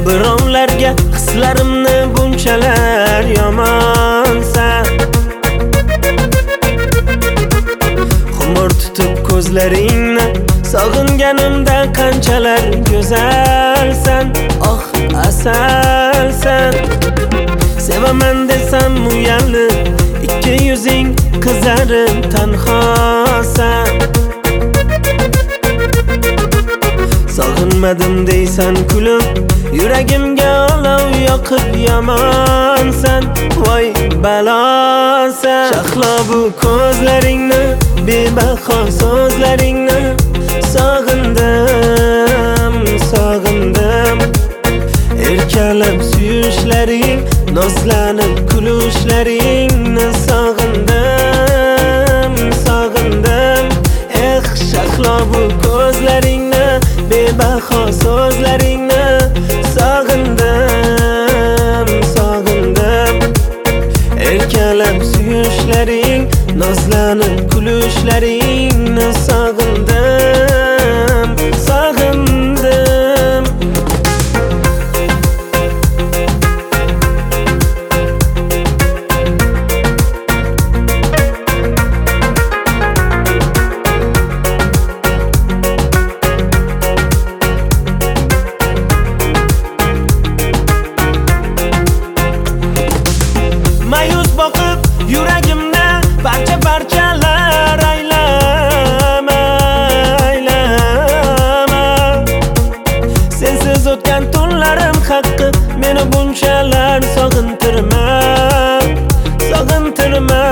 birovlarga hislarimni bunchalar yomonsan. Xumor tutib ko'zlaringni sog'inganimda qanchalar go'zalsan. Oh asalsan. Sevaman desam uyalib, ikki yuzing qizarib tanhosan. Sog'inmadim deysan kulib, yuragimga olov yoqib yomonsan. Voy balosan. Shahlo bu ko'zlaringni, bebaho so'zlaringni sog'indim, sog'indim. Erkalab suyishlaring, nozlanib kulishlaringni sog'indim, sog'indim. Shahlo bu ko'zlaringni, bebaho so'zlaringni sog'indim, sog'indim. Erkalab suyishlaring, nozlanib kulishlaringni sog'indim, sog'indim. Mayus boqib yuragimni parcha-parchalar aylama, aylama. Sensiz o'tgan tunlarim haqqi meni bunchalar sog'intirma, sog'intirma.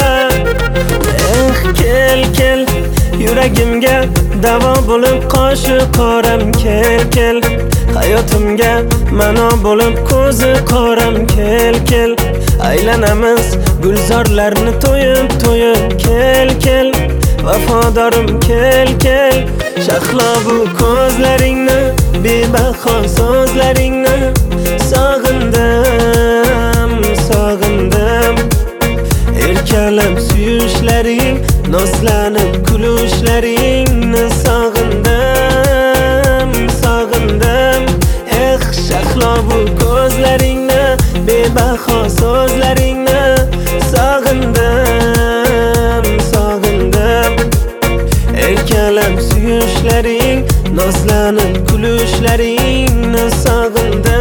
Kel, kel, yuragimga davo bo'lib qoshi qoram. Kel, kel, hayotimga ma'no bo'lib ko'zi qoram. Kel, kel, aylanamiz gulzorlarni to'yib, to'yib. Kel, kel, vafodorim. Kel, kel, shahlo bu ko'zlaringni, bebaho so'zlaringni sog'indim, sog'indim. Erkalab suyishlaring, nozlanib kulishlaringni sog'indim, sog'indim. Shahlo bu ko'zlaringni, bebaho so'zlaringni sog'indim, sog'indim. Erkalab suyishlaring, nozlanib kulishlaringni sog'indim.